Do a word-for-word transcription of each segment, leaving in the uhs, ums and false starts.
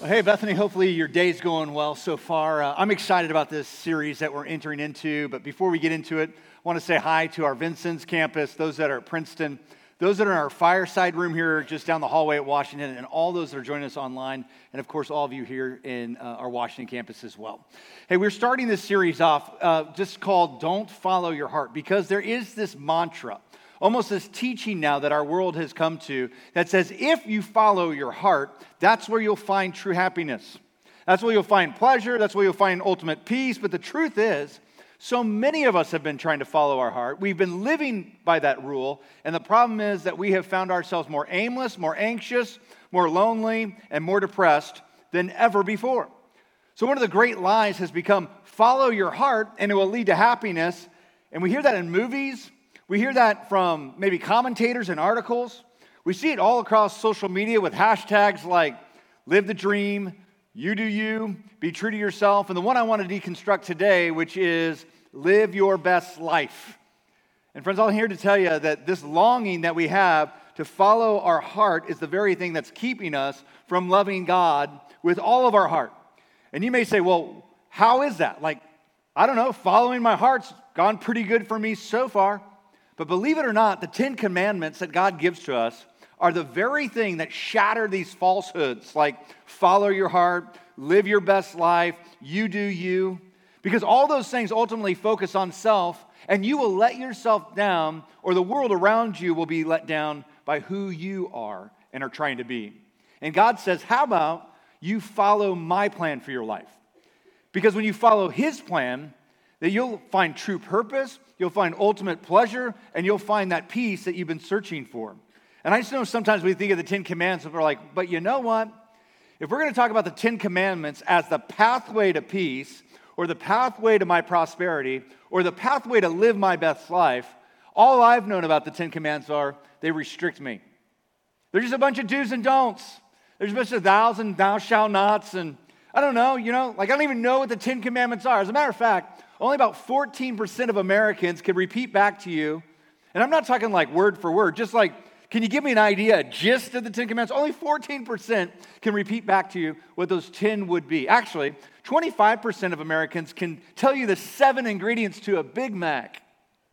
Well, hey, Bethany, hopefully your day's going well so far. Uh, I'm excited about this series that we're entering into, but before we get into it, I want to say hi to our Vincennes campus, those that are at Princeton, those that are in our fireside room here just down the hallway at Washington, and all those that are joining us online, and of course, all of you here in uh, our Washington campus as well. Hey, we're starting this series off uh, just called Don't Follow Your Heart, because there is this mantra, almost this teaching now that our world has come to that says if you follow your heart, that's where you'll find true happiness. That's where you'll find pleasure. That's where you'll find ultimate peace. But the truth is, so many of us have been trying to follow our heart. We've been living by that rule. And the problem is that we have found ourselves more aimless, more anxious, more lonely, and more depressed than ever before. So one of the great lies has become follow your heart and it will lead to happiness. And we hear that in movies. We hear that from maybe commentators and articles. We see it all across social media with hashtags like live the dream, you do you, be true to yourself. And the one I want to deconstruct today, which is live your best life. And friends, I'm here to tell you that this longing that we have to follow our heart is the very thing that's keeping us from loving God with all of our heart. And you may say, well, how is that? Like, I don't know, following my heart's gone pretty good for me so far. But believe it or not, the Ten Commandments that God gives to us are the very thing that shatter these falsehoods, like follow your heart, live your best life, you do you. Because all those things ultimately focus on self, and you will let yourself down, or the world around you will be let down by who you are and are trying to be. And God says, how about you follow my plan for your life? Because when you follow His plan, that you'll find true purpose, you'll find ultimate pleasure, and you'll find that peace that you've been searching for. And I just know sometimes we think of the Ten Commandments and we're like, but you know what? If we're going to talk about the Ten Commandments as the pathway to peace, or the pathway to my prosperity, or the pathway to live my best life, all I've known about the Ten Commandments are they restrict me. They're just a bunch of do's and don'ts. There's a bunch of thous and thou shalt nots, and I don't know, you know, like I don't even know what the Ten Commandments are. As a matter of fact, only about fourteen percent of Americans can repeat back to you, and I'm not talking like word for word, just like, can you give me an idea, a gist of the Ten Commandments? Only fourteen percent can repeat back to you what those ten would be. Actually, twenty-five percent of Americans can tell you the seven ingredients to a Big Mac.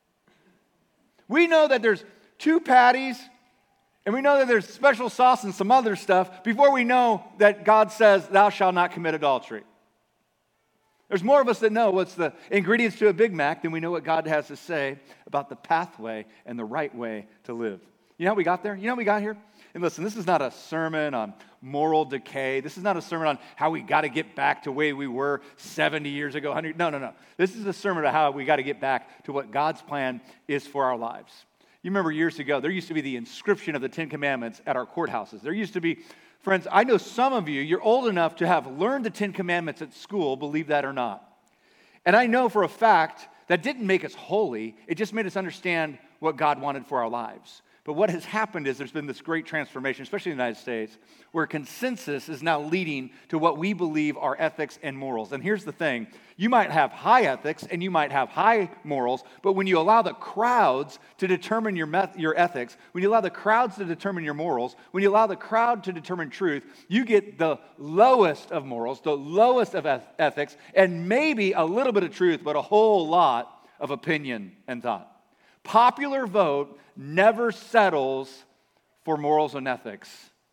We know that there's two patties, and we know that there's special sauce and some other stuff before we know that God says, thou shalt not commit adultery. There's more of us that know what's the ingredients to a Big Mac than we know what God has to say about the pathway and the right way to live. You know how we got there? You know how we got here? And listen, this is not a sermon on moral decay. This is not a sermon on how we got to get back to the way we were seventy years ago, one hundred. No, no, no. This is a sermon on how we got to get back to what God's plan is for our lives. You remember years ago, there used to be the inscription of the Ten Commandments at our courthouses. There used to be, friends, I know some of you, you're old enough to have learned the Ten Commandments at school, believe that or not. And I know for a fact that didn't make us holy. It just made us understand what God wanted for our lives. But what has happened is there's been this great transformation, especially in the United States, where consensus is now leading to what we believe are ethics and morals. And here's the thing. You might have high ethics and you might have high morals, but when you allow the crowds to determine your meth- your ethics, when you allow the crowds to determine your morals, when you allow the crowd to determine truth, you get the lowest of morals, the lowest of eth- ethics, and maybe a little bit of truth, but a whole lot of opinion and thought. Popular vote never settles for morals and ethics.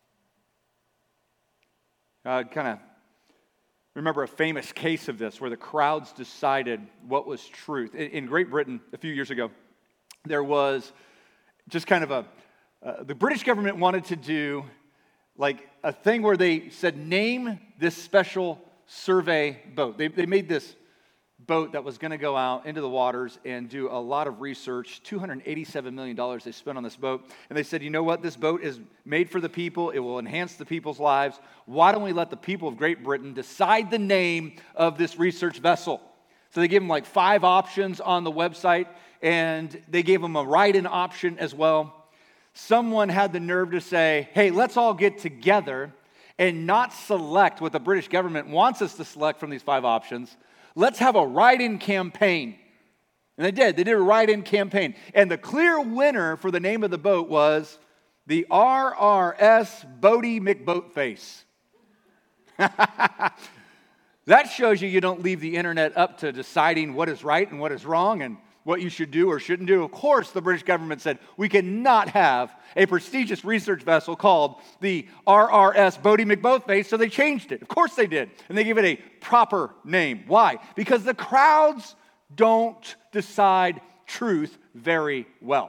I kind of remember a famous case of this where the crowds decided what was truth. In Great Britain, a few years ago, there was just kind of a, uh, the British government wanted to do like a thing where they said, name this special survey boat. They, they made this boat that was going to go out into the waters and do a lot of research. two hundred eighty-seven million dollars they spent on this boat. And they said, you know what? This boat is made for the people. It will enhance the people's lives. Why don't we let the people of Great Britain decide the name of this research vessel? So they gave them like five options on the website, and they gave them a write-in option as well. Someone had the nerve to say, hey, let's all get together and not select what the British government wants us to select from these five options. Let's have a write-in campaign. And they did. They did a write-in campaign. And the clear winner for the name of the boat was the R R S Boaty McBoatface. That shows you you don't leave the internet up to deciding what is right and what is wrong and what you should do or shouldn't do. Of course, the British government said we cannot have a prestigious research vessel called the R R S Bodie McBothface, so they changed it. Of course they did. And they gave it a proper name. Why? Because the crowds don't decide truth very well.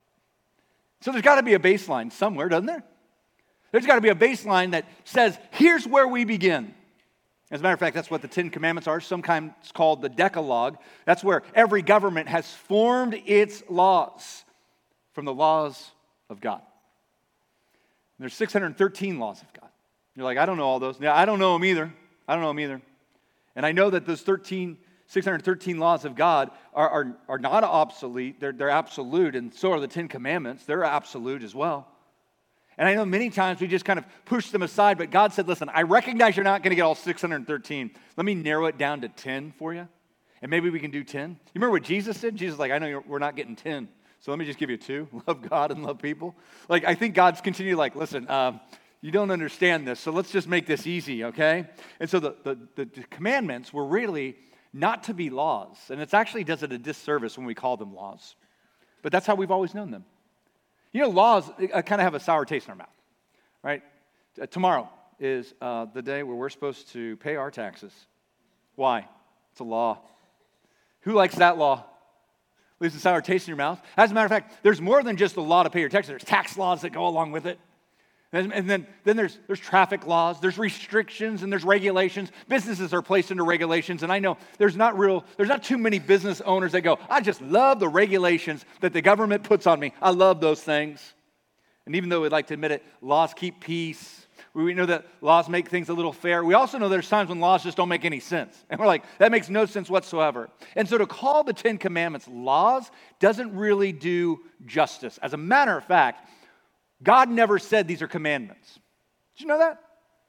So there's got to be a baseline somewhere, doesn't there? There's got to be a baseline that says, here's where we begin. As a matter of fact, that's what the Ten Commandments are, sometimes called the Decalogue. That's where every government has formed its laws from the laws of God. And there's six hundred thirteen laws of God. You're like, I don't know all those. Yeah, I don't know them either. I don't know them either. And I know that those thirteen, six hundred thirteen laws of God are, are, are not obsolete. They're, they're absolute, and so are the Ten Commandments. They're absolute as well. And I know many times we just kind of push them aside, but God said, listen, I recognize you're not going to get all six hundred thirteen. Let me narrow it down to ten for you, and maybe we can do ten. You remember what Jesus did? Jesus was like, I know you're, we're not getting ten, so let me just give you two. Love God and love people. Like, I think God's continued like, listen, um, you don't understand this, so let's just make this easy, okay? And so the, the, the, the commandments were really not to be laws, and it actually does it a disservice when we call them laws. But that's how we've always known them. You know, laws uh, kind of have a sour taste in our mouth, right? Uh, tomorrow is uh, the day where we're supposed to pay our taxes. Why? It's a law. Who likes that law? Leaves a sour taste in your mouth. As a matter of fact, there's more than just a law to pay your taxes. There's tax laws that go along with it. And, and then, then there's, there's traffic laws, there's restrictions, and there's regulations. Businesses are placed under regulations, and I know there's not real, there's not too many business owners that go, I just love the regulations that the government puts on me. I love those things. And even though we'd like to admit it, laws keep peace. We know that laws make things a little fair. We also know there's times when laws just don't make any sense. And we're like, that makes no sense whatsoever. And so to call the Ten Commandments laws doesn't really do justice. As a matter of fact, God never said these are commandments. Did you know that?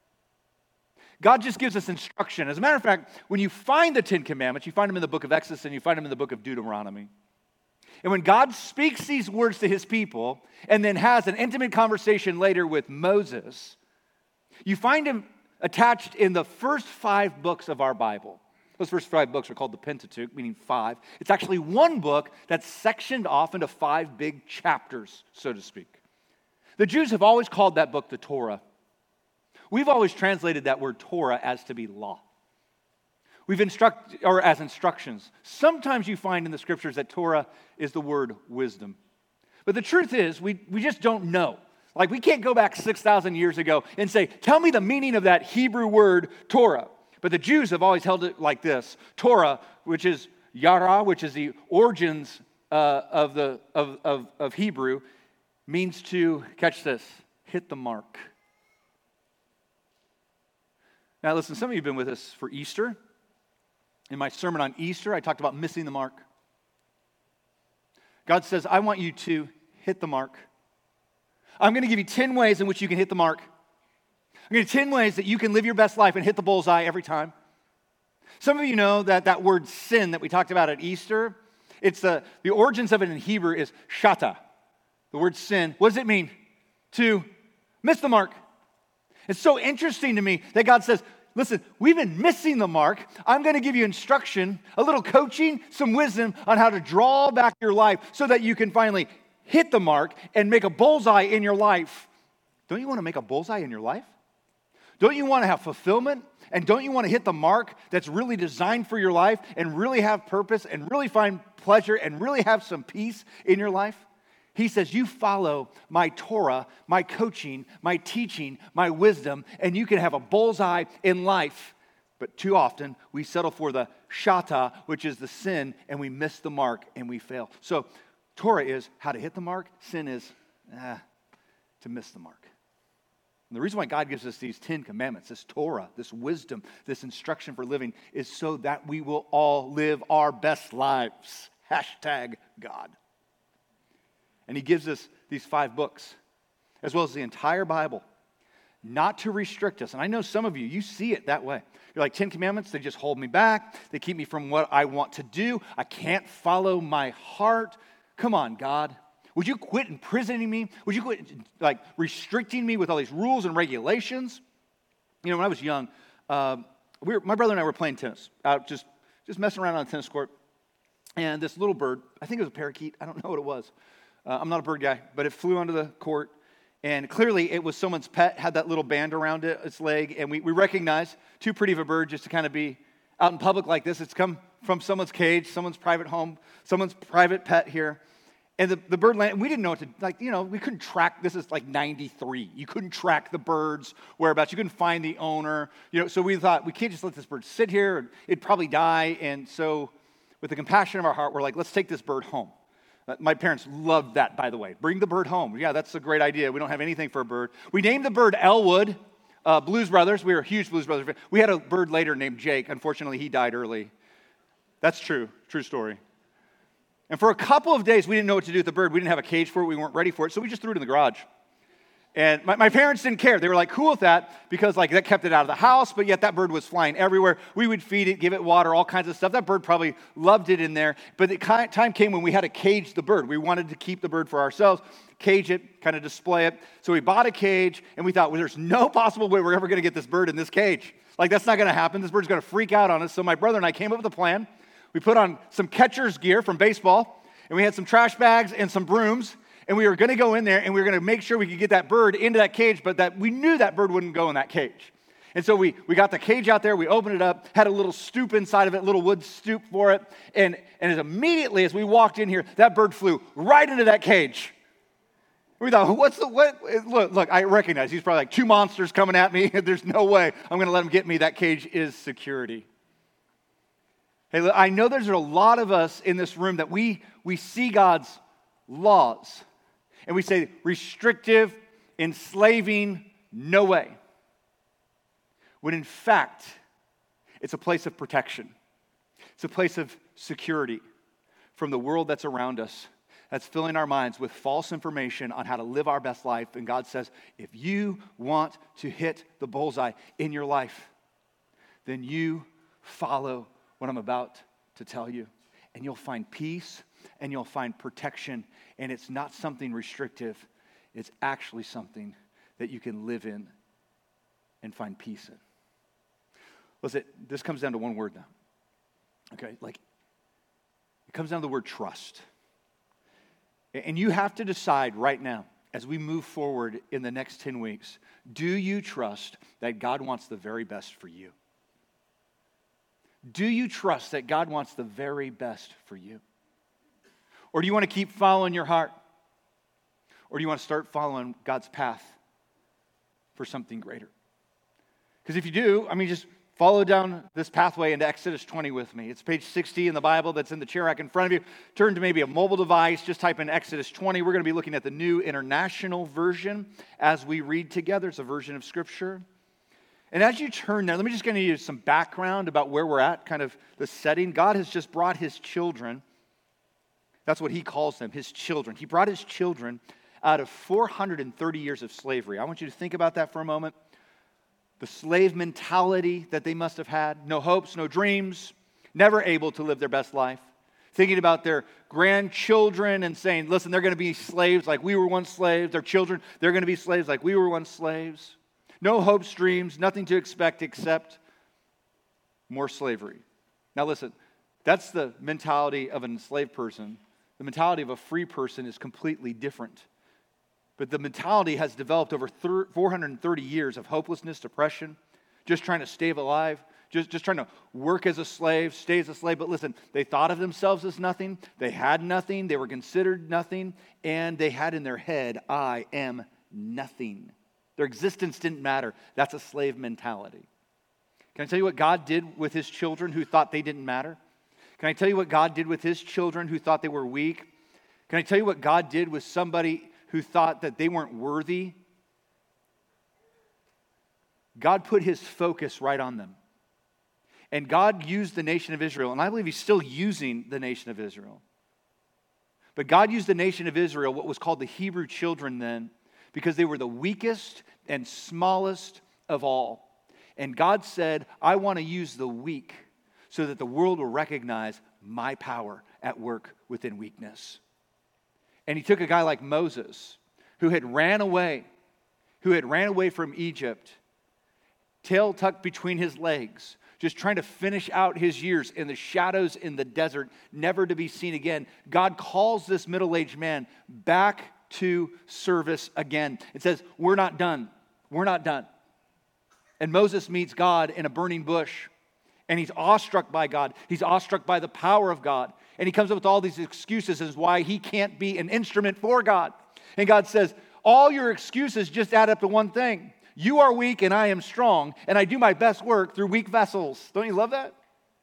God just gives us instruction. As a matter of fact, when you find the Ten Commandments, you find them in the book of Exodus and you find them in the book of Deuteronomy. And when God speaks these words to his people and then has an intimate conversation later with Moses, you find him attached in the first five books of our Bible. Those first five books are called the Pentateuch, meaning five. It's actually one book that's sectioned off into five big chapters, so to speak. The Jews have always called that book the Torah. We've always translated that word Torah as to be law. We've instruct or as instructions. Sometimes you find in the scriptures that Torah is the word wisdom. But the truth is, we, we just don't know. Like, we can't go back six thousand years ago and say, tell me the meaning of that Hebrew word Torah. But the Jews have always held it like this. Torah, which is Yara, which is the origins uh, of, the, of, of, of Hebrew, means to, catch this, hit the mark. Now listen, some of you have been with us for Easter. In my sermon on Easter, I talked about missing the mark. God says, I want you to hit the mark. I'm going to give you ten ways in which you can hit the mark. I'm going to give you ten ways that you can live your best life and hit the bullseye every time. Some of you know that that word sin that we talked about at Easter, it's the, the origins of it in Hebrew is shata. The word sin, what does it mean? To miss the mark. It's so interesting to me that God says, listen, we've been missing the mark. I'm going to give you instruction, a little coaching, some wisdom on how to draw back your life so that you can finally hit the mark and make a bullseye in your life. Don't you want to make a bullseye in your life? Don't you want to have fulfillment? And don't you want to hit the mark that's really designed for your life and really have purpose and really find pleasure and really have some peace in your life? He says, you follow my Torah, my coaching, my teaching, my wisdom, and you can have a bullseye in life. But too often, we settle for the shata, which is the sin, and we miss the mark and we fail. So Torah is how to hit the mark. Sin is ah, to miss the mark. And the reason why God gives us these Ten Commandments, this Torah, this wisdom, this instruction for living, is so that we will all live our best lives. Hashtag God. And he gives us these five books, as well as the entire Bible, not to restrict us. And I know some of you, you see it that way. You're like, Ten Commandments, they just hold me back. They keep me from what I want to do. I can't follow my heart. Come on, God. Would you quit imprisoning me? Would you quit, like, restricting me with all these rules and regulations? You know, when I was young, um, we were, my brother and I were playing tennis, out just, just messing around on a tennis court. And this little bird, I think it was a parakeet, I don't know what it was. Uh, I'm not a bird guy, but it flew onto the court. And clearly it was someone's pet, had that little band around it, its leg. And we, we recognized too pretty of a bird just to kind of be out in public like this. It's come from someone's cage, someone's private home, someone's private pet here. And the, the bird landed, we didn't know what to, like, you know, we couldn't track, this is like ninety-three. You couldn't track the bird's whereabouts. You couldn't find the owner. You know, so we thought, we can't just let this bird sit here. It'd probably die. And so with the compassion of our heart, we're like, let's take this bird home. Uh, my parents loved that, by the way. Bring the bird home. Yeah, that's a great idea. We don't have anything for a bird. We named the bird Elwood, uh, Blues Brothers. We were huge Blues Brothers fans. We had a bird later named Jake. Unfortunately, he died early. That's true. True story. And for a couple of days, we didn't know what to do with the bird. We didn't have a cage for it. We weren't ready for it. So we just threw it in the garage. And my, my parents didn't care. They were like cool with that because like that kept it out of the house, but yet that bird was flying everywhere. We would feed it, give it water, all kinds of stuff. That bird probably loved it in there. But the time came when we had to cage the bird. We wanted to keep the bird for ourselves, cage it, kind of display it. So we bought a cage, and we thought, well, there's no possible way we're ever going to get this bird in this cage. Like, that's not going to happen. This bird's going to freak out on us. So my brother and I came up with a plan. We put on some catcher's gear from baseball, and we had some trash bags and some brooms. And we were going to go in there, and we were going to make sure we could get that bird into that cage, but that we knew that bird wouldn't go in that cage. And so we, we got the cage out there, we opened it up, had a little stoop inside of it, little wood stoop for it, and, and as immediately as we walked in here, that bird flew right into that cage. We thought, what's the, what? Look, look, I recognize he's probably like two monsters coming at me. There's no way I'm going to let him get me. That cage is security. Hey, look, I know there's a lot of us in this room that we, we see God's laws, and we say, restrictive, enslaving, no way. When in fact, it's a place of protection. It's a place of security from the world that's around us, that's filling our minds with false information on how to live our best life. And God says, if you want to hit the bullseye in your life, then you follow what I'm about to tell you. And you'll find peace, and you'll find protection. And it's not something restrictive. It's actually something that you can live in and find peace in. Listen, this comes down to one word now. Okay, like, it comes down to the word trust. And you have to decide right now, as we move forward in the next ten weeks, do you trust that God wants the very best for you? Do you trust that God wants the very best for you? Or do you want to keep following your heart? Or do you want to start following God's path for something greater? Because if you do, I mean, just follow down this pathway into Exodus twenty with me. It's page sixty in the Bible that's in the chair rack in front of you. Turn to maybe a mobile device. Just type in Exodus twenty. We're going to be looking at the New International Version as we read together. It's a version of Scripture. And as you turn there, let me just give you some background about where we're at, kind of the setting. God has just brought His children. That's what He calls them, His children. He brought His children out of four hundred thirty years of slavery. I want you to think about that for a moment. The slave mentality that they must have had. No hopes, no dreams, never able to live their best life. Thinking about their grandchildren and saying, listen, they're going to be slaves like we were once slaves. Their children, they're going to be slaves like we were once slaves. No hopes, dreams, nothing to expect except more slavery. Now listen, that's the mentality of an enslaved person. The mentality of a free person is completely different. But the mentality has developed over four hundred thirty years of hopelessness, depression, just trying to stay alive, just, just trying to work as a slave, stay as a slave. But listen, they thought of themselves as nothing. They had nothing. They were considered nothing. And they had in their head, I am nothing. Their existence didn't matter. That's a slave mentality. Can I tell you what God did with His children who thought they didn't matter? Can I tell you what God did with His children who thought they were weak? Can I tell you what God did with somebody who thought that they weren't worthy? God put His focus right on them. And God used the nation of Israel, and I believe He's still using the nation of Israel. But God used the nation of Israel, what was called the Hebrew children then, because they were the weakest and smallest of all. And God said, I want to use the weak so that the world will recognize my power at work within weakness. And He took a guy like Moses, who had ran away, who had ran away from Egypt, tail tucked between his legs, just trying to finish out his years in the shadows in the desert, never to be seen again. God calls this middle-aged man back to service again. It says, we're not done. We're not done. And Moses meets God in a burning bush, and he's awestruck by God. He's awestruck by the power of God. And he comes up with all these excuses as why he can't be an instrument for God. And God says, all your excuses just add up to one thing. You are weak and I am strong, and I do my best work through weak vessels. Don't you love that?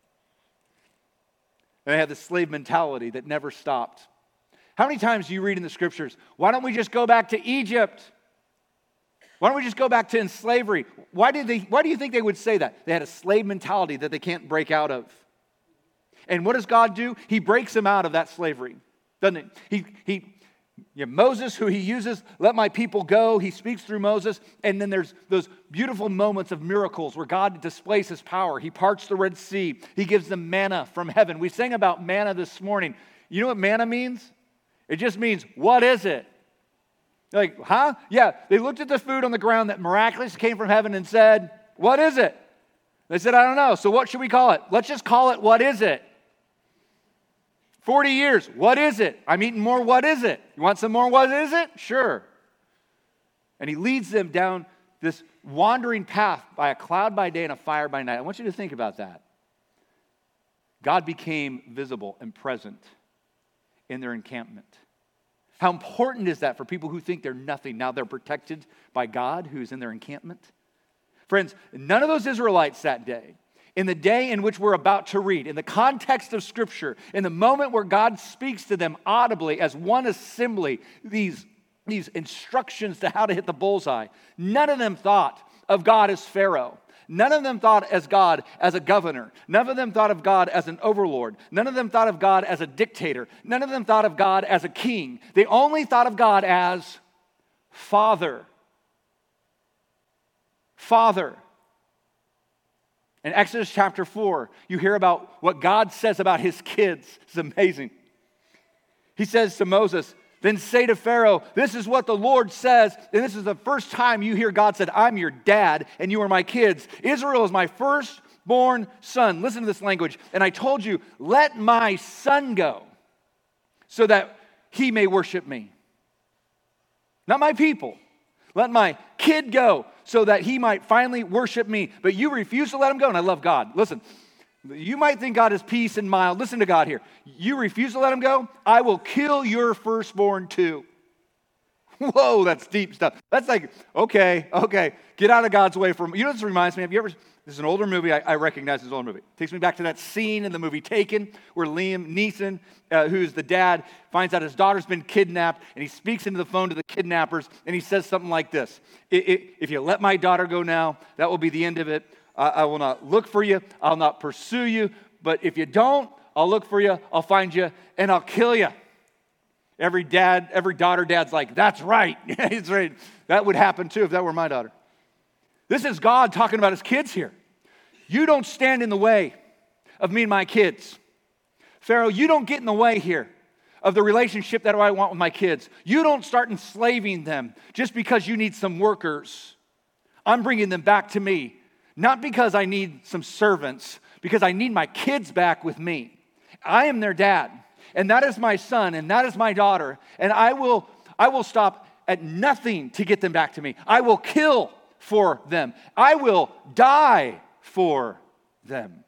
And they have this slave mentality that never stopped. How many times do you read in the scriptures, why don't we just go back to Egypt? Why don't we just go back to in slavery? Why did they, why do you think they would say that? They had a slave mentality that they can't break out of. And what does God do? He breaks them out of that slavery, doesn't he? He, he you know, Moses, who he uses, let my people go. He speaks through Moses. And then there's those beautiful moments of miracles where God displays his power. He parts the Red Sea. He gives them manna from heaven. We sang about manna this morning. You know what manna means? It just means, what is it? Like, huh? Yeah, they looked at the food on the ground that miraculously came from heaven and said, what is it? They said, I don't know. So what should we call it? Let's just call it, what is it? forty years, what is it? I'm eating more, what is it? You want some more, what is it? Sure. And he leads them down this wandering path by a cloud by day and a fire by night. I want you to think about that. God became visible and present in their encampment. How important is that for people who think they're nothing? Now they're protected by God who's in their encampment. Friends, none of those Israelites that day, in the day in which we're about to read, in the context of Scripture, in the moment where God speaks to them audibly as one assembly, these, these instructions to how to hit the bullseye, none of them thought of God as Pharaoh. None of them thought as God as a governor. None of them thought of God as an overlord. None of them thought of God as a dictator. None of them thought of God as a king. They only thought of God as Father. Father. In Exodus chapter four, you hear about what God says about his kids. It's amazing. He says to Moses, then say to Pharaoh, this is what the Lord says, and this is the first time you hear God said, I'm your dad, and you are my kids. Israel is my firstborn son. Listen to this language. And I told you, let my son go, so that he may worship me. Not my people. Let my kid go, so that he might finally worship me. But you refuse to let him go, and I love God. Listen. You might think God is peace and mild. Listen to God here. You refuse to let him go? I will kill your firstborn too. Whoa, that's deep stuff. That's like, okay, okay, get out of God's way. For you know what this reminds me of? You ever? This is an older movie. I, I recognize this is an older movie. It takes me back to that scene in the movie Taken, where Liam Neeson, uh, who's the dad, finds out his daughter's been kidnapped, and he speaks into the phone to the kidnappers, and he says something like this: if you let my daughter go now, that will be the end of it. I will not look for you. I'll not pursue you. But if you don't, I'll look for you. I'll find you, and I'll kill you. Every dad, every daughter dad's like, that's right. He's right. That would happen too if that were my daughter. This is God talking about his kids here. You don't stand in the way of me and my kids. Pharaoh, you don't get in the way here of the relationship that I want with my kids. You don't start enslaving them just because you need some workers. I'm bringing them back to me. Not because I need some servants, because I need my kids back with me. I am their dad, and that is my son, and that is my daughter, and I will, I will stop at nothing to get them back to me. I will kill for them. I will die for them.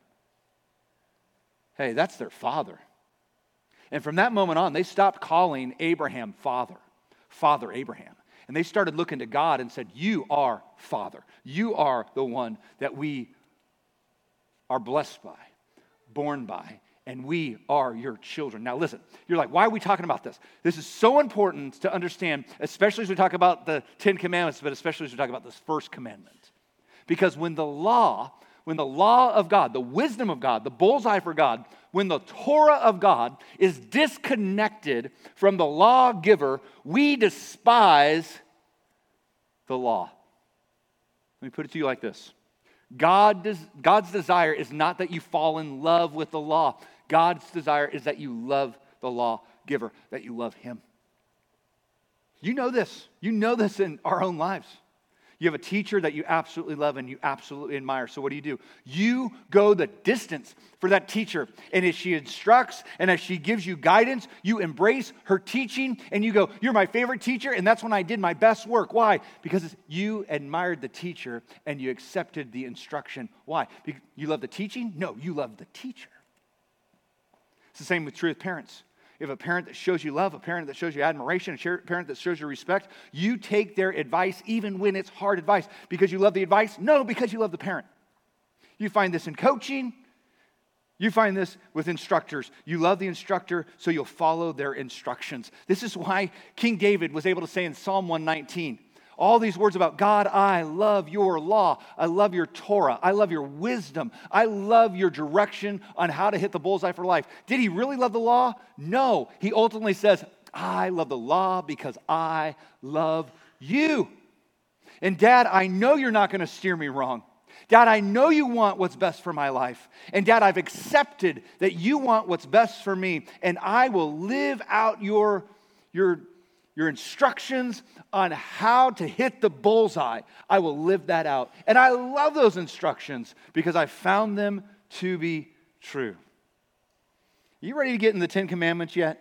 Hey, that's their father. And from that moment on, they stopped calling Abraham father, Father Abraham. And they started looking to God and said, you are Father. You are the one that we are blessed by, born by, and we are your children. Now listen, you're like, why are we talking about this? This is so important to understand, especially as we talk about the Ten Commandments, but especially as we talk about this first commandment. Because when the law, when the law of God, the wisdom of God, the bullseye for God, when the Torah of God is disconnected from the lawgiver, we despise the law. Let me put it to you like this. God does, God's desire is not that you fall in love with the law. God's desire is that you love the lawgiver, that you love him. You know this. You know this in our own lives. You have a teacher that you absolutely love and you absolutely admire. So what do you do? You go the distance for that teacher. And as she instructs and as she gives you guidance, you embrace her teaching and you go, you're my favorite teacher, and that's when I did my best work. Why? Because you admired the teacher and you accepted the instruction. Why? Because you love the teaching? No, you love the teacher. It's the same with true with parents. You have a parent that shows you love, a parent that shows you admiration, a parent that shows you respect. You take their advice even when it's hard advice. Because you love the advice? No, because you love the parent. You find this in coaching. You find this with instructors. You love the instructor, so you'll follow their instructions. This is why King David was able to say in Psalm one nineteen, all these words about God, I love your law. I love your Torah. I love your wisdom. I love your direction on how to hit the bullseye for life. Did he really love the law? No. He ultimately says, I love the law because I love you. And Dad, I know you're not going to steer me wrong. Dad, I know you want what's best for my life. And Dad, I've accepted that you want what's best for me. And I will live out your, your Your instructions on how to hit the bullseye. I will live that out. And I love those instructions because I found them to be true. You ready to get in the Ten Commandments yet?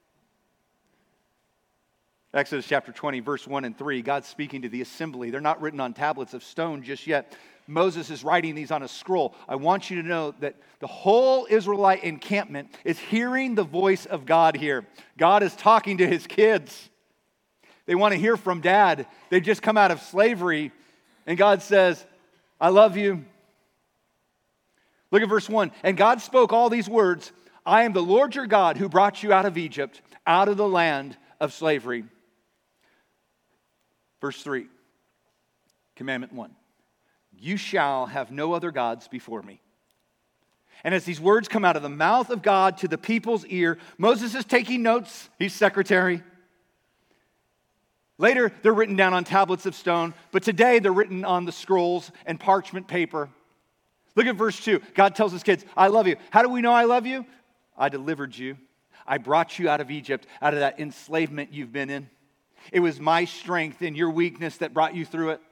Exodus chapter twenty, verse one and three, God's speaking to the assembly. They're not written on tablets of stone just yet. Moses is writing these on a scroll. I want you to know that the whole Israelite encampment is hearing the voice of God here. God is talking to his kids. They want to hear from Dad. They've just come out of slavery. And God says, I love you. Look at verse one. And God spoke all these words. I am the Lord your God who brought you out of Egypt, out of the land of slavery. Verse three. Commandment one. You shall have no other gods before me. And as these words come out of the mouth of God to the people's ear, Moses is taking notes. He's secretary. Later, they're written down on tablets of stone, but today they're written on the scrolls and parchment paper. Look at verse two. God tells his kids, I love you. How do we know I love you? I delivered you. I brought you out of Egypt, out of that enslavement you've been in. It was my strength and your weakness that brought you through it.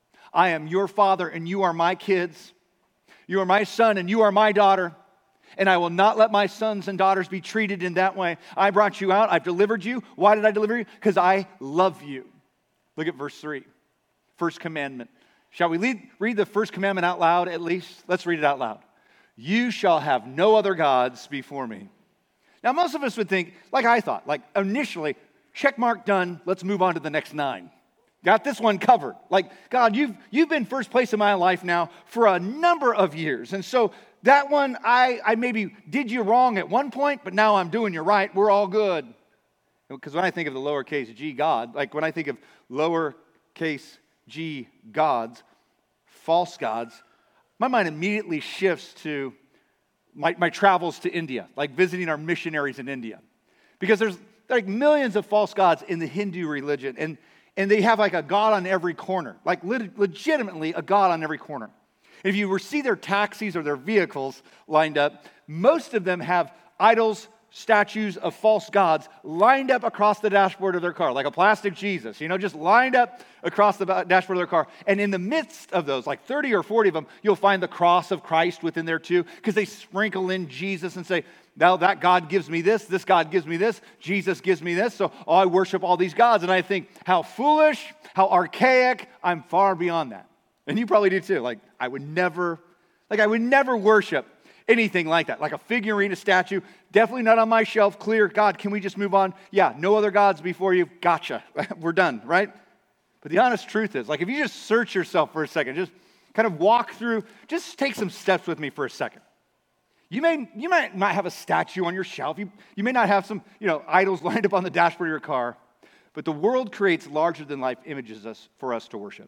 I am your father and you are my kids. You are my son and you are my daughter. And I will not let my sons and daughters be treated in that way. I brought you out. I've delivered you. Why did I deliver you? Because I love you. Look at verse three. First commandment. Shall we lead, read the first commandment out loud at least? Let's read it out loud. You shall have no other gods before me. Now, most of us would think, like I thought, like initially, check mark done. Let's move on to the next nine. Got this one covered. Like, God, you've, you've been first place in my life now for a number of years. And so that one, I, I maybe did you wrong at one point, but now I'm doing you right. We're all good. Because when I think of the lowercase g God, like when I think of lowercase g gods, false gods, my mind immediately shifts to my, my travels to India, like visiting our missionaries in India. Because there's like millions of false gods in the Hindu religion, and, and they have like a god on every corner, like lit- legitimately a god on every corner. If you see their taxis or their vehicles lined up, most of them have idols, statues of false gods lined up across the dashboard of their car, like a plastic Jesus, you know, just lined up across the dashboard of their car. And in the midst of those, like thirty or forty of them, you'll find the cross of Christ within there too, because they sprinkle in Jesus and say, now that God gives me this, this God gives me this, Jesus gives me this, so oh, I worship all these gods. And I think, how foolish, how archaic, I'm far beyond that. And you probably do too. Like, I would never, like I would never worship anything like that. Like a figurine, a statue, definitely not on my shelf, clear. God, can we just move on? Yeah, no other gods before you. Gotcha. We're done, right? But the honest truth is, like if you just search yourself for a second, just kind of walk through, just take some steps with me for a second. You may, you might not have a statue on your shelf. You, you may not have some, you know, idols lined up on the dashboard of your car. But the world creates larger-than-life images us, for us to worship.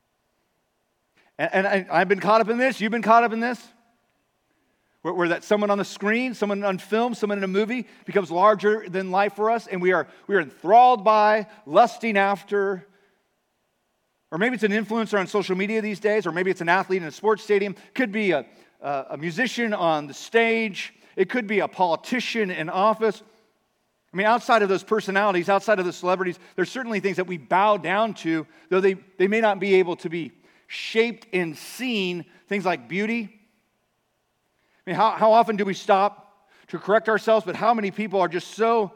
And, and I, I've been caught up in this. You've been caught up in this. Where, where that someone on the screen, someone on film, someone in a movie becomes larger than life for us, and we are we are enthralled by, lusting after. Or maybe it's an influencer on social media these days, or maybe it's an athlete in a sports stadium. Could be a, a, a musician on the stage. It could be a politician in office. I mean, outside of those personalities, outside of those celebrities, there's certainly things that we bow down to, though they, they may not be able to be shaped and seen, things like beauty. I mean, how, how often do we stop to correct ourselves, but how many people are just so,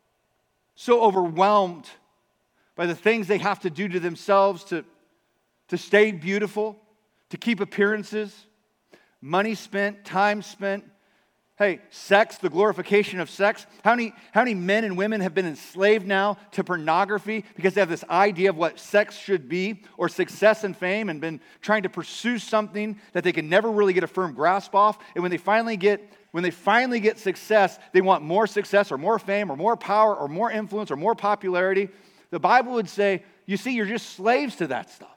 so overwhelmed by the things they have to do to themselves to, to stay beautiful, to keep appearances, money spent, time spent. Hey, sex, the glorification of sex. How many, how many men and women have been enslaved now to pornography because they have this idea of what sex should be, or success and fame, and been trying to pursue something that they can never really get a firm grasp off. And when they finally get when they finally get success, they want more success or more fame or more power or more influence or more popularity. The Bible would say, you see, you're just slaves to that stuff.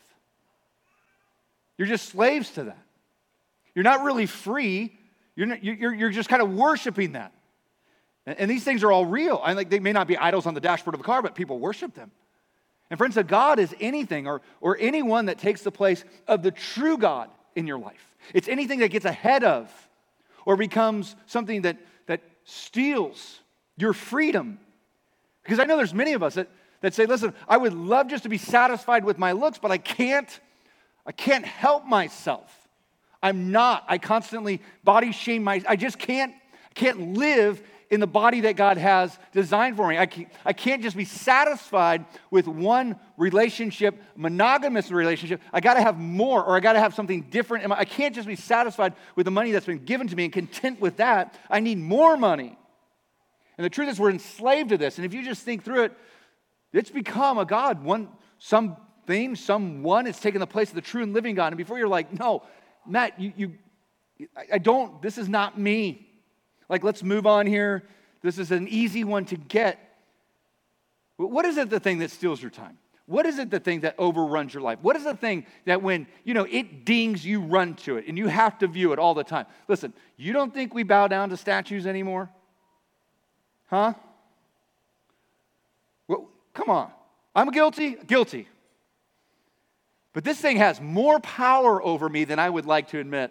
You're just slaves to that. You're not really free. You're, not, you're, you're just kind of worshiping that. And, and these things are all real. I like they may not be idols on the dashboard of a car, but people worship them. And friends, a God is anything or, or anyone that takes the place of the true God in your life. It's anything that gets ahead of or becomes something that, that steals your freedom. Because I know there's many of us that, that say, listen, I would love just to be satisfied with my looks, but I can't, I can't help myself. I'm not. I constantly body shame my, I just can't, can't live in the body that God has designed for me. I can't, I can't just be satisfied with one relationship, monogamous relationship. I got to have more, or I got to have something different. I can't just be satisfied with the money that's been given to me and content with that. I need more money. And the truth is we're enslaved to this. And if you just think through it, it's become a God. One, something, someone is taking the place of the true and living God. And before you're like, no, Matt, you, you, I don't, this is not me. Like, let's move on here. This is an easy one to get. What is it the thing that steals your time? What is it the thing that overruns your life? What is the thing that when, you know, it dings, you run to it and you have to view it all the time? Listen, you don't think we bow down to statues anymore? Huh? Well, come on. I'm guilty? Guilty. But this thing has more power over me than I would like to admit.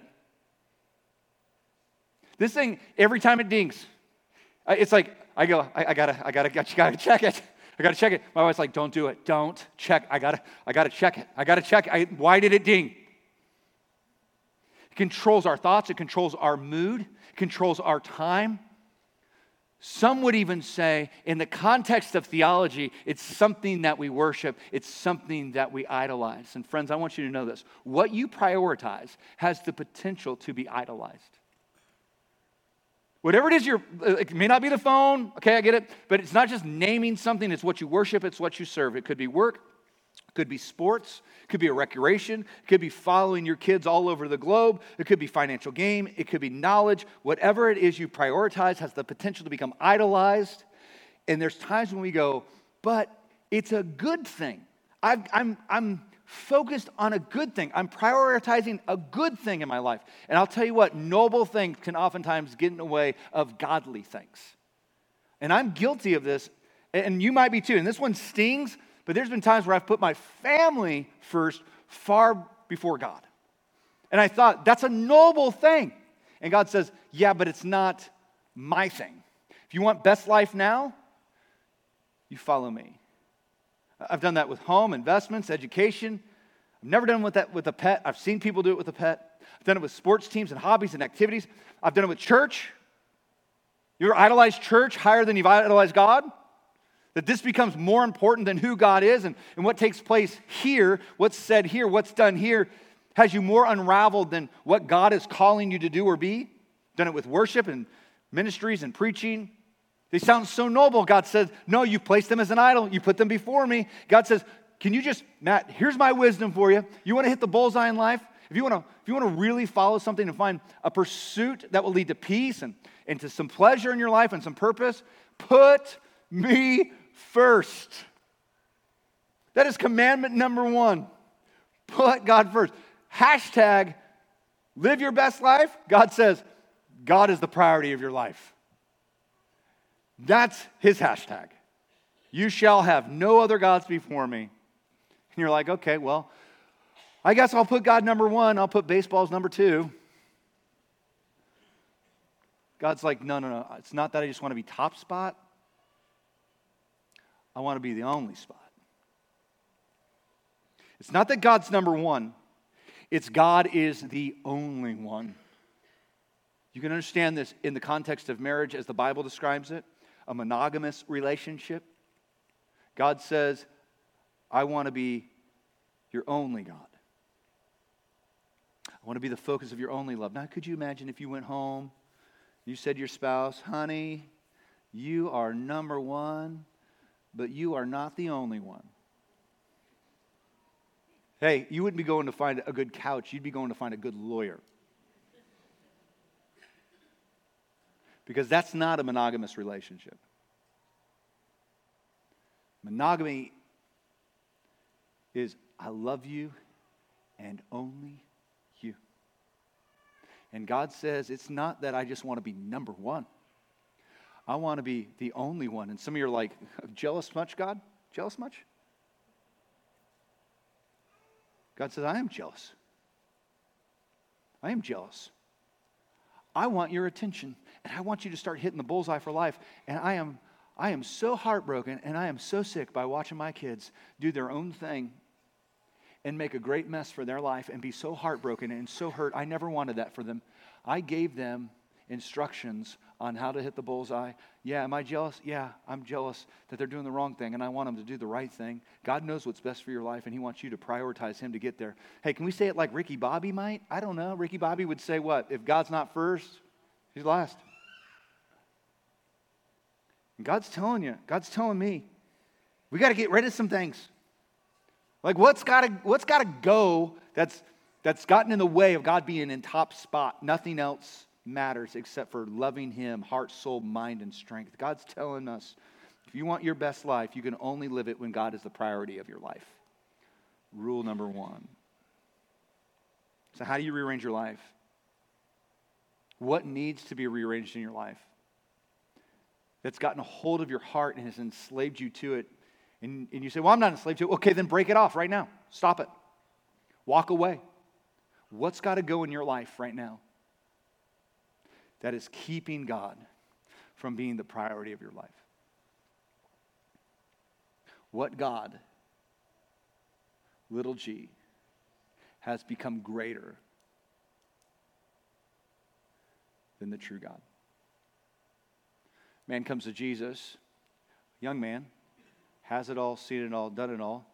This thing, every time it dings, it's like, I go, I, I gotta, I gotta, I gotta check it. I gotta check it. My wife's like, don't do it. Don't check. I gotta, I gotta check it. I gotta check. I, why did it ding? It controls our thoughts. It controls our mood. It controls our time. Some would even say, in the context of theology, it's something that we worship. It's something that we idolize. And friends, I want you to know this. What you prioritize has the potential to be idolized. Whatever it is, you're, it may not be the phone, okay, I get it, but it's not just naming something, it's what you worship, it's what you serve. It could be work, it could be sports, it could be a recreation, it could be following your kids all over the globe, it could be financial gain, it could be knowledge. Whatever it is you prioritize has the potential to become idolized. And there's times when we go, but it's a good thing. I've, I'm, I'm focused on a good thing. I'm prioritizing a good thing in my life. And I'll tell you what, noble things can oftentimes get in the way of godly things. And I'm guilty of this, and you might be too. And this one stings, but there's been times where I've put my family first far before God. And I thought, that's a noble thing. And God says, yeah, but it's not my thing. If you want best life now, you follow me. I've done that with home, investments, education. I've never done with that with a pet. I've seen people do it with a pet. I've done it with sports teams and hobbies and activities. I've done it with church. You ever idolize church higher than you've idolized God? That this becomes more important than who God is and, and what takes place here, what's said here, what's done here, has you more unraveled than what God is calling you to do or be. Done it with worship and ministries and preaching. They sound so noble. God says, no, you placed them as an idol. You put them before me. God says, can you just, Matt, here's my wisdom for you. You want to hit the bullseye in life? If you want to, if you want to really follow something and find a pursuit that will lead to peace and, and to some pleasure in your life and some purpose, put me first. That is commandment number one. Put God first. Hashtag live your best life. God says, God is the priority of your life. That's his hashtag. You shall have no other gods before me. And you're like, okay, well, I guess I'll put God number one. I'll put baseball as number two. God's like, no, no, no. It's not that I just want to be top spot. I want to be the only spot. It's not that God's number one. It's God is the only one. You can understand this in the context of marriage as the Bible describes it, a monogamous relationship. God says, I want to be your only God. I want to be the focus of your only love. Now, could you imagine if you went home, you said to your spouse, honey, you are number one, but you are not the only one. Hey, you wouldn't be going to find a good couch. You'd be going to find a good lawyer. Because that's not a monogamous relationship. Monogamy is I love you and only you. And God says it's not that I just want to be number one. I want to be the only one. And some of you are like, jealous much, God? Jealous much? God says, I am jealous. I am jealous. I want your attention, and I want you to start hitting the bullseye for life. And I am, I am so heartbroken, and I am so sick by watching my kids do their own thing and make a great mess for their life and be so heartbroken and so hurt. I never wanted that for them. I gave them instructions on how to hit the bullseye. Yeah, am I jealous? Yeah, I'm jealous that they're doing the wrong thing, and I want them to do the right thing. God knows what's best for your life, and He wants you to prioritize Him to get there. Hey, can we say it like Ricky Bobby might? I don't know. Ricky Bobby would say what? If God's not first, He's last. And God's telling you, God's telling me, we got to get rid of some things. Like what's got to what's got to go that's that's gotten in the way of God being in top spot. Nothing else matters except for loving Him, heart, soul, mind, and strength. God's telling us, if you want your best life, you can only live it when God is the priority of your life. Rule number one. So how do you rearrange your life? What needs to be rearranged in your life that's gotten a hold of your heart and has enslaved you to it? And, and you say, well, I'm not enslaved to it. Okay, then break it off right now. Stop it. Walk away. What's got to go in your life right now that is keeping God from being the priority of your life? What God, little g, has become greater than the true God? Man comes to Jesus, young man, has it all, seen it all, done it all.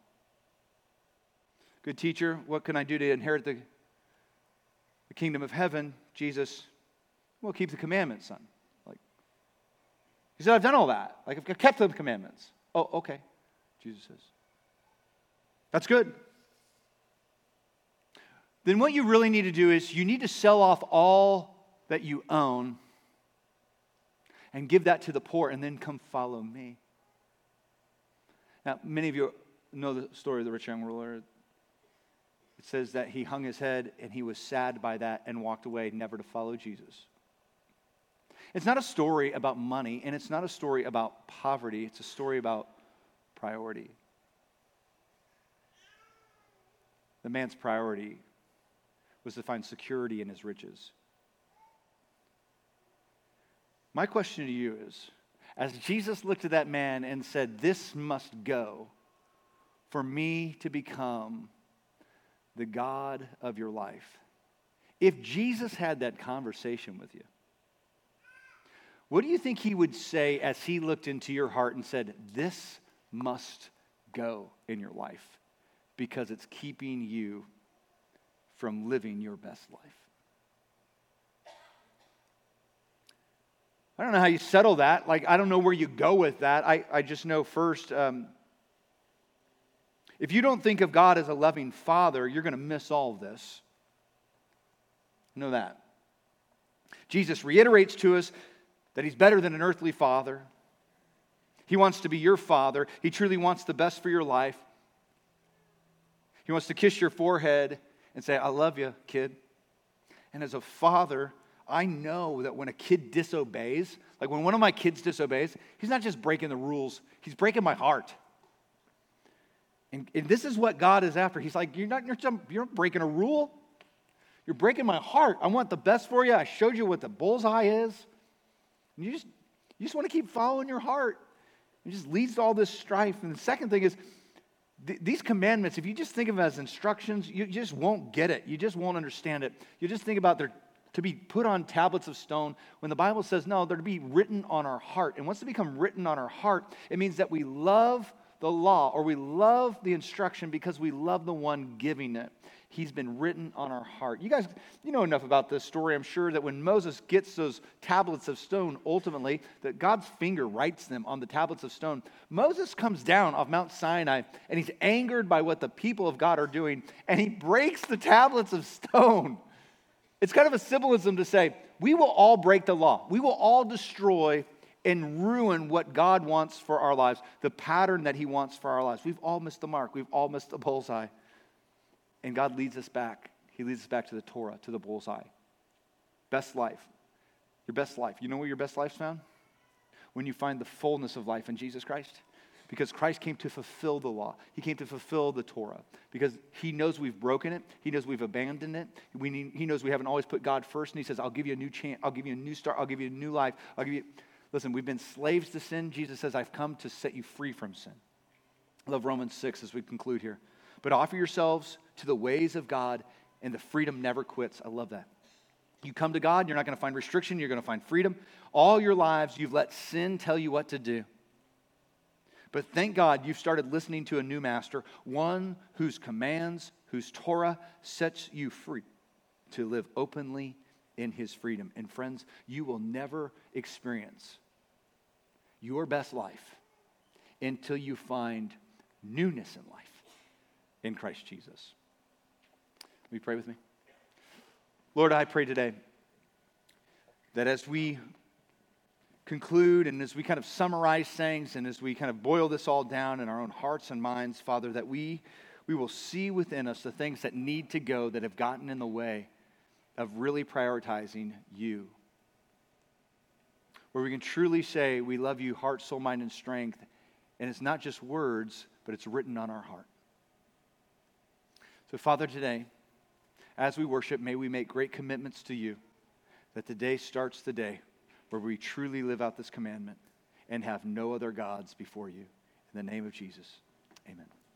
Good teacher, what can I do to inherit the, the kingdom of heaven? Jesus, well, keep the commandments, son. Like, he said, I've done all that. Like, I've kept the commandments. Oh, okay, Jesus says. That's good. Then what you really need to do is you need to sell off all that you own and give that to the poor, and then come follow me. Now, many of you know the story of the rich young ruler. It says that he hung his head and he was sad by that and walked away, never to follow Jesus. It's not a story about money, and it's not a story about poverty. It's a story about priority. The man's priority was to find security in his riches. My question to you is, as Jesus looked at that man and said, this must go for me to become the God of your life. If Jesus had that conversation with you, what do you think He would say as He looked into your heart and said, this must go in your life because it's keeping you from living your best life? I don't know how you settle that. Like, I don't know where you go with that. I, I just know first, um, if you don't think of God as a loving Father, you're going to miss all of this. Know that. Jesus reiterates to us that He's better than an earthly father. He wants to be your father. He truly wants the best for your life. He wants to kiss your forehead and say, I love you, kid. And as a father, I know that when a kid disobeys, like when one of my kids disobeys, he's not just breaking the rules, he's breaking my heart. And, and this is what God is after. He's like, you're not, you're, you're not breaking a rule. You're breaking my heart. I want the best for you. I showed you what the bullseye is. And you just, you just want to keep following your heart. It just leads to all this strife. And the second thing is, th- these commandments, if you just think of them as instructions, you just won't get it. You just won't understand it. You just think about they're to be put on tablets of stone, when the Bible says, no, they're to be written on our heart. And once they become written on our heart, it means that we love the law, or we love the instruction because we love the one giving it. He's been written on our heart. You guys, you know enough about this story, I'm sure, that when Moses gets those tablets of stone, ultimately, that God's finger writes them on the tablets of stone. Moses comes down off Mount Sinai, and he's angered by what the people of God are doing, and he breaks the tablets of stone. It's kind of a symbolism to say, we will all break the law. We will all destroy and ruin what God wants for our lives, the pattern that he wants for our lives. We've all missed the mark. We've all missed the bullseye. And God leads us back. He leads us back to the Torah, to the bullseye. Best life. Your best life. You know where your best life's found? When you find the fullness of life in Jesus Christ. Because Christ came to fulfill the law. He came to fulfill the Torah. Because he knows we've broken it. He knows we've abandoned it. We need, he knows we haven't always put God first. And he says, I'll give you a new chance. I'll give you a new start. I'll give you a new life. I'll give you... Listen, we've been slaves to sin. Jesus says, I've come to set you free from sin. I love Romans six as we conclude here. But offer yourselves to the ways of God, and the freedom never quits. I love that. You come to God, you're not going to find restriction. You're going to find freedom. All your lives, you've let sin tell you what to do. But thank God you've started listening to a new master, one whose commands, whose Torah sets you free to live openly in his freedom. And friends, you will never experience your best life until you find newness in life in Christ Jesus. Will you pray with me? Lord, I pray today that as we conclude and as we kind of summarize things and as we kind of boil this all down in our own hearts and minds, Father, that we, we will see within us the things that need to go that have gotten in the way of really prioritizing you. Where we can truly say we love you, heart, soul, mind, and strength. And it's not just words, but it's written on our heart. So Father, today, as we worship, may we make great commitments to you that the day starts the day where we truly live out this commandment and have no other gods before you. In the name of Jesus, amen.